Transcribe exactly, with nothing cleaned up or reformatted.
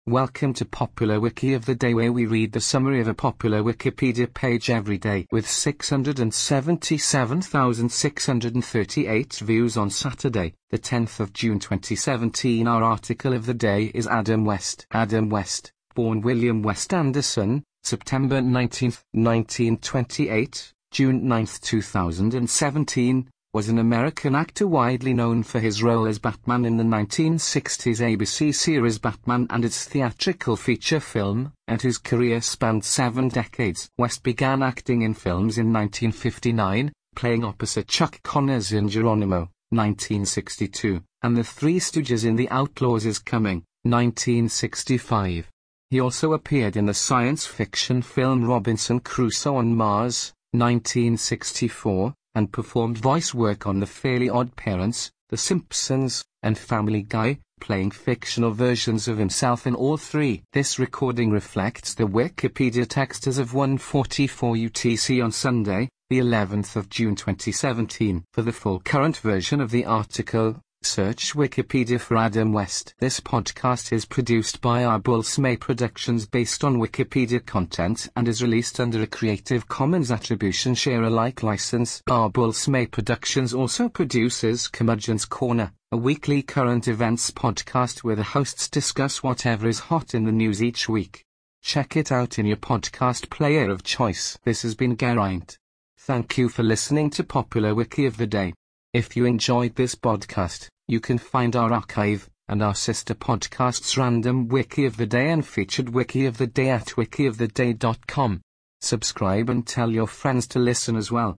Welcome to Popular Wiki of the Day, where we read the summary of a popular Wikipedia page every day. With six hundred seventy-seven thousand six hundred thirty-eight views on Saturday, the tenth of June twenty seventeen, our article of the day is Adam West. Adam West, born William West Anderson, September nineteenth, nineteen twenty-eight, June ninth, two thousand seventeen, was an American actor widely known for his role as Batman in the nineteen sixties A B C series Batman and its theatrical feature film, and whose career spanned seven decades. West began acting in films in nineteen fifty-nine, playing opposite Chuck Connors in Geronimo, nineteen sixty-two, and The Three Stooges in The Outlaws Is Coming, nineteen sixty-five. He also appeared in the science fiction film Robinson Crusoe on Mars, nineteen sixty-four, and performed voice work on The Fairly Odd Parents, The Simpsons, and Family Guy, playing fictional versions of himself in all three. This recording reflects the Wikipedia text as of one forty-four U T C on Sunday, the eleventh of June twenty seventeen. For the full current version of the article, search Wikipedia for Adam West. This podcast is produced by Arbulsmay Productions based on Wikipedia content and is released under a Creative Commons Attribution Share Alike license. Arbulsmay Productions also produces Curmudgeon's Corner, a weekly current events podcast where the hosts discuss whatever is hot in the news each week. Check it out in your podcast player of choice. This has been Geraint. Thank you for listening to Popular Wiki of the Day. If you enjoyed this podcast, you can find our archive, and our sister podcasts Random Wiki of the Day and Featured Wiki of the Day at wiki of the day dot com. Subscribe and tell your friends to listen as well.